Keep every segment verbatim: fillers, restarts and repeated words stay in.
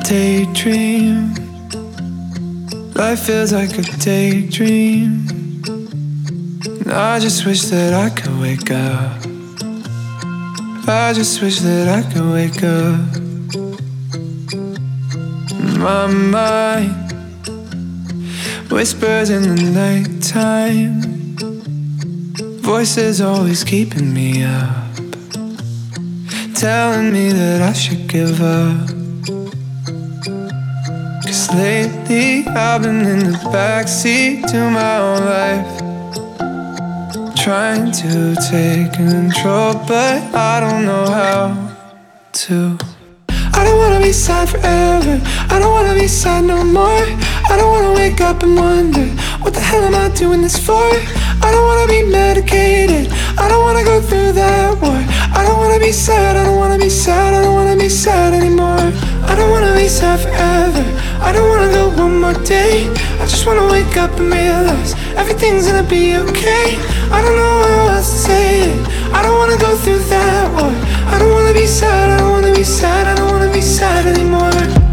daydream. Life feels like a daydream. And I just wish that I could wake up. I just wish that I could wake up. My mind whispers in the nighttime. Voices always keeping me up, telling me that I should give up. Cause lately I've been in the backseat to my own life, trying to take control, but I don't know how to. I don't wanna be sad forever, I don't wanna be sad no more. I don't wanna wake up and wonder, what the hell am I doing this for? I don't wanna be medicated, I don't wanna go through that war. I don't wanna be sad, I don't wanna be sad, I don't wanna be sad anymore. I don't wanna be sad forever, I don't wanna go one more day. I just wanna wake up and realize everything's gonna be okay. I don't know how else to say it, I don't wanna go through that war. I don't wanna be sad, I don't wanna be sad, I don't wanna be sad anymore.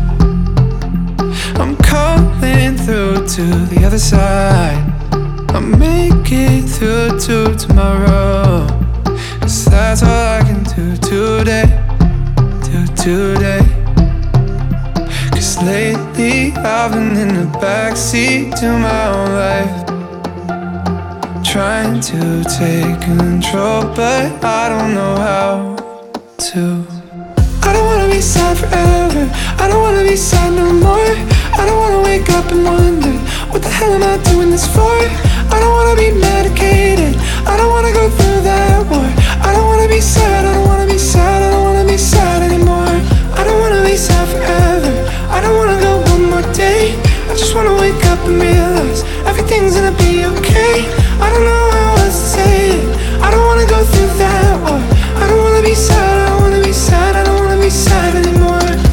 I'm calling through to the other side, I'll make it through to tomorrow. Cause that's all I can do today, do today. Cause lately I've been in the backseat to my own life, trying to take control, but I don't know how to. I don't wanna be sad forever, I don't wanna be sad no more. I don't wanna wake up and wonder, what the hell am I doing this for? I don't wanna be medicated, I don't wanna go through that war. I don't wanna be sad, I don't wanna be sad, I don't wanna be sad anymore. I don't wanna be sad forever, I don't wanna go one more day. I just wanna wake up and realize everything's gonna be okay. I don't know how else to say it, I don't wanna go through that war. I don't wanna be sad, I don't wanna be sad, I don't wanna be sad anymore.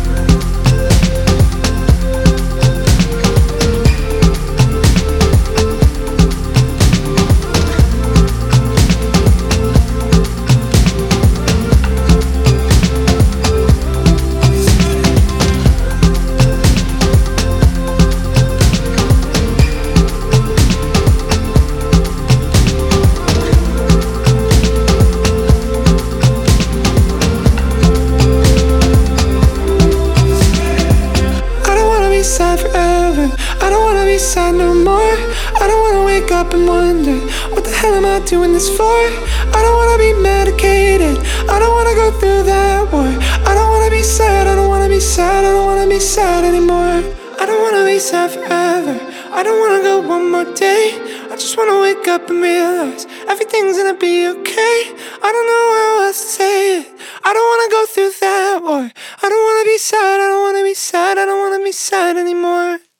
Sad forever, I don't wanna be sad no more. I don't wanna wake up and wonder, what the hell am I doing this for? I don't wanna be medicated, I don't wanna go through that war. I don't wanna be sad, I don't wanna be sad, I don't wanna be sad anymore. I don't wanna be sad forever, I don't wanna go one more day. I just wanna wake up and realize everything's gonna be okay. I don't know how else to say it, I don't wanna go through that war. I don't wanna be sad, I don't wanna be sad, I don't wanna be sad anymore.